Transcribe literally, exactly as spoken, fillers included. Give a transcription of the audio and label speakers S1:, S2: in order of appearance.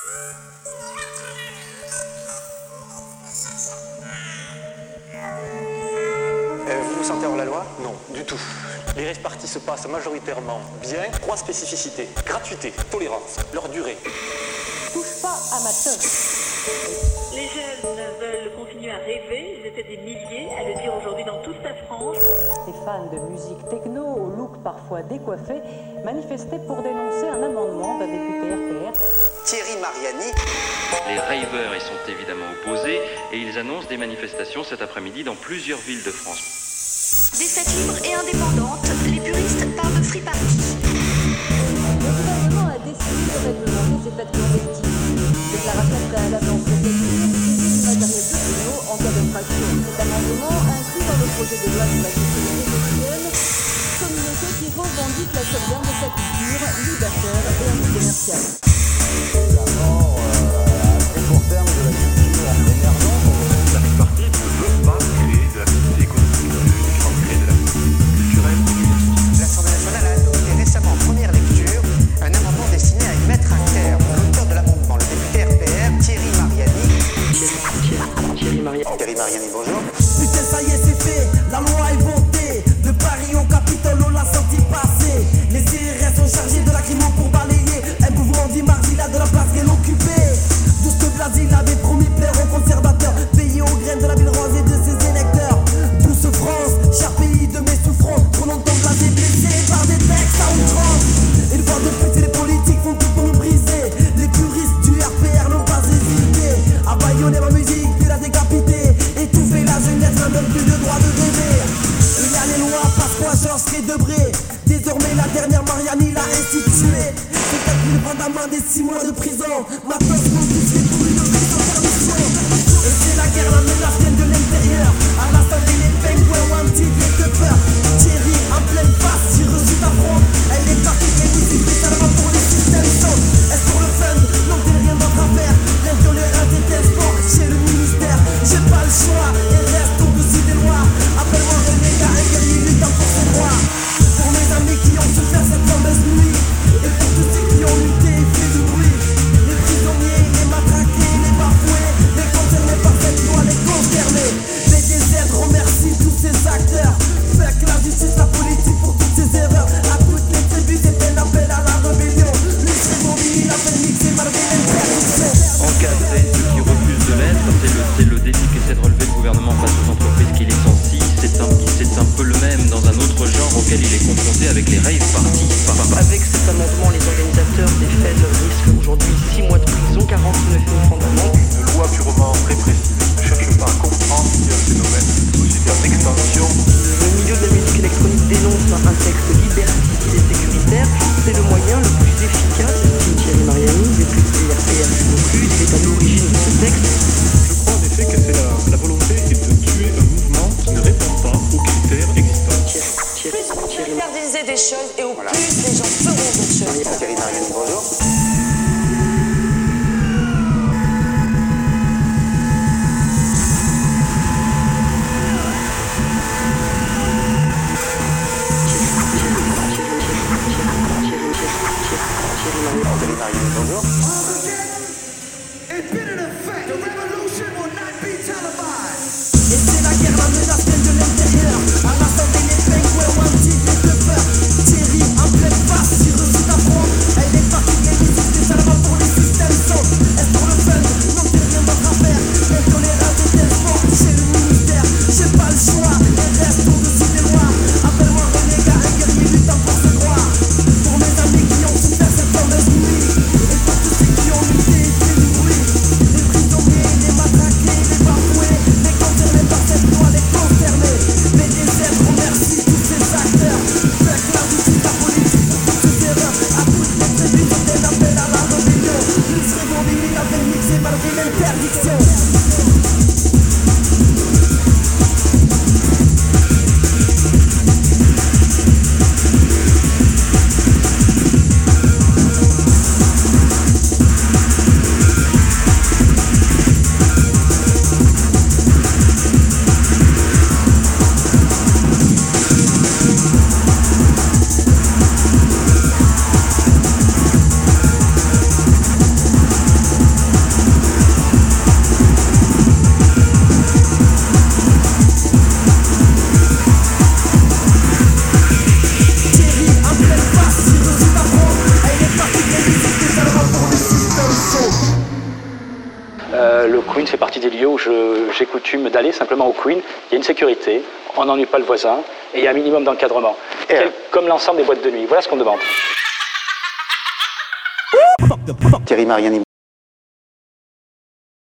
S1: Euh, vous vous sentez hors la loi? Non, du tout. Les rave parties se passent majoritairement bien. Trois spécificités: gratuité, tolérance, leur durée.
S2: Touche pas à ma teuf.
S3: Les jeunes veulent continuer à rêver, ils étaient des milliers à le dire aujourd'hui dans toute la France.
S2: Les fans de musique techno, au look parfois décoiffé, manifestaient pour dénoncer un amendement d'un député R P R.
S4: Thierry Mariani.
S5: Les ravers y sont évidemment opposés et ils annoncent des manifestations cet après-midi dans plusieurs villes de France.
S6: Des fêtes libres et indépendantes, les puristes parlent de free party.
S2: Le gouvernement a décidé de réglementer ces fêtes clandestines. Déclaration préalable en préfecture, utiliser du matériel de techno en cas d'infraction. Cet amendement inclus dans le projet de loi sur la sécurité sexuelle, communauté qui revendique la sauvegarde de sa culture, libertaire et anti-commerciale.
S7: Évidemment, euh, à très court terme de la culture émergente, la rave party ne veut pas créer de l'activité économique, uniquement créer de l'activité culturelle.
S4: L'Assemblée nationale a adopté récemment en première lecture un amendement destiné à y mettre un terme. L'auteur de l'amendement, le député R P R, Thierry Mariani.
S8: Thierry Mariani.
S4: Thierry Mariani, bonjour.
S9: Putain, ça y est, c'est fait, la loi est votée. De Paris au Capitole, on l'a senti passer. Les C R S sont chargés de la crimo pour balayer un mouvement dit marginal de la place qu'elle occupait. Tout ce que Blasile avait promis plaire aux conservateurs, payés aux graines de la ville rose et de ses électeurs. Douce France, cher pays de mes souffrances, trop longtemps blasé, blessé par des textes à outrance. Une fois de plus, les politiques font tout pour nous briser. Les puristes du R P R n'ont pas hésité à baïonner ma musique, puis la décapiter. Étouffer la jeunesse, n'a même plus de droit de rêver. Il y a les lois, Pasqua, Georges et Debré. Désormais la dernière Mariani l'a instituée. C'est quatre mille francs d'amende et six mois de prison. Maintenant je m'en dis c'est pour une prise en permission. Et c'est la guerre, la menace vient de l'intérieur. À l'assemblée les pingouins ou un petit de peur. Thierry en pleine face, j'ai reçu ta fronde. Elle est partie, mais musique spécialement pour les systèmes sombres. Est-ce pour le fun? Non, t'es rien d'autre à faire. L'intolérance est un sport chez le ministère. J'ai pas le choix et reste au-dessus des lois. Appelle-moi renégat, un guerrier luttant pour ses droits. Pour mes amis qui ont souffert cette fameuse nuit. Et pour tous ceux qui ont lutté et fait du bruit. Les prisonniers, les matraqués, les bafoués. Les concernés par cette loi, les concernés. B D Z remercie tous ces acteurs. Fuck la justice, la politique pour toutes ces erreurs. À toutes les tribus, c'est un appel à la rébellion. Les cérémonies, l'appel mixé malgré l'interdiction.
S5: Encadrer ceux qui refusent de l'être, c'est le, c'est le défi qu'essaie de relever le gouvernement face aux entreprises qui licencient. C'est un, c'est un peu le même dans un autre genre auquel il est confronté avec les rave parties.
S8: Avec cet amendement, les organisateurs des fêtes risquent aujourd'hui six mois de prison, quarante-neuf mille francs d'amende.
S7: Une loi purement répressive ne cherche pas à comprendre qu'il y a un phénomène sociétal d'extension.
S8: Le milieu de la musique électronique dénonce un texte liberticide et sécuritaire. C'est le moyen le plus efficace. Thierry Mariani, député R P R non plus, il est à l'origine de ce texte.
S7: Je crois en effet que c'est la, la volonté est de tuer un mouvement qui ne répond pas aux critères existants.
S8: Thierry,
S6: Plus
S8: Thierry,
S6: on interdisait des choses et au
S4: Voilà.
S6: plus les gens feront d'autres choses.
S4: Thierry Mariani, bonjour. Thierry Mariani, bonjour.
S9: Et c'est la guerre, la menace vient de l'intérieur. À l'assemblée les pingouins ou un petit de peur. Thierry en pleine face, j'ai reçu ta fronde. Elle est partie, les musiques spécialement pour les systèmes sombres. Est-ce pour le fun? Non, t'es rien d'autre à faire. L'intolérance est un sport chez le ministère. J'ai pas le choix et reste au-dessus des lois. Appelle-moi renégat, un guerrier luttant pour ses droits. Pour mes amis qui ont souffert cette fameuse nuit. Et pour tous ceux qui ont lutté et fait du bruit. Les prisonniers, les
S10: Euh, le Queen fait partie des lieux où je, j'ai coutume d'aller simplement au Queen. Il y a une sécurité, on n'ennuie pas le voisin, et il y a un minimum d'encadrement. Quel, comme l'ensemble des boîtes de nuit. Voilà ce qu'on demande.
S4: Thierry Mariani,